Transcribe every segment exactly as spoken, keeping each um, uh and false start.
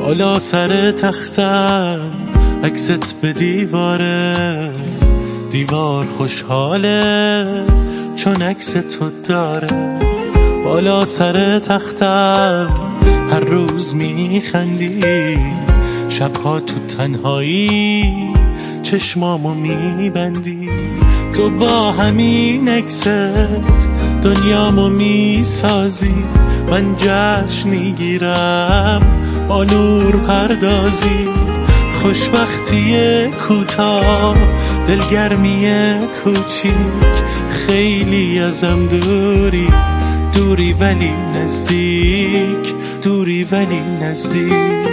بالا سر تختم عکست به دیواره، دیوار خوشحاله چون عکس تو داره. بالا سر تختم هر روز میخندی، شبها تو تنهایی چشمامو میبندی. تو با همین عکست دنیامو میسازی، من جشن میگیرم با نور پردازی. خوشبختی کوتاه، دلگرمی کوچیک، خیلی ازم دوری، دوری ولی نزدیک، دوری ولی نزدیک.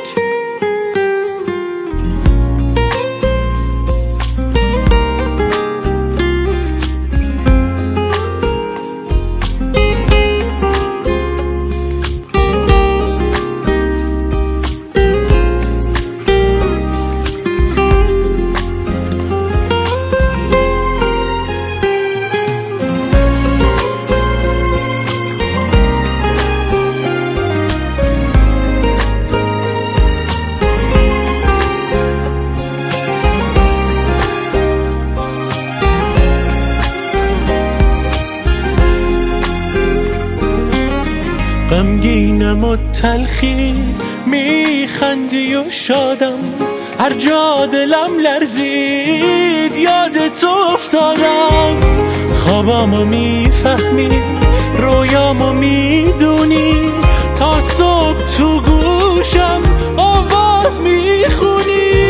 غمگینم و تلخی میخندی و شادم، هر جا دلم لرزید یاد تو افتادم. خوابامو میفهمی، رویامو میدونی، تا صبح تو گوشم آواز میخونی.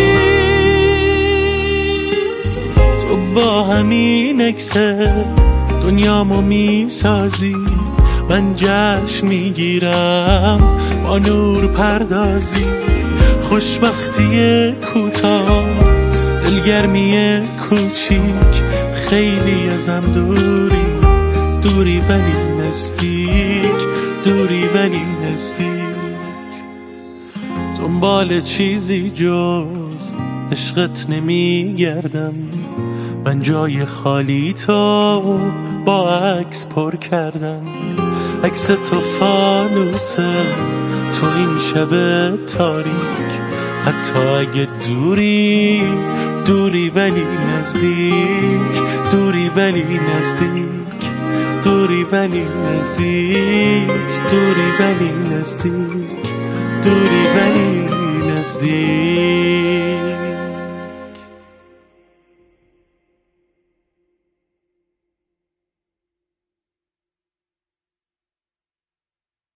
تو با همین عکست دنیامو میسازی، من جشن میگیرم با نور پردازی. خوشبختی کوتاه، دلگرمی کوچیک، خیلی ازم دوری، دوری ولی نزدیک، دوری ولی نزدیک. دنبال چیزی جز عشقت نمیگردم، من جای خالی تو با عکس پر کردم. عکس تو فانوسه تو این شب تاریک، حتی اگه دوری، دوری ولی نزدیک، دوری ولی نزدیک، دوری ولی نزدیک، دوری ولی نزدیک، دوری ولی نزدیک.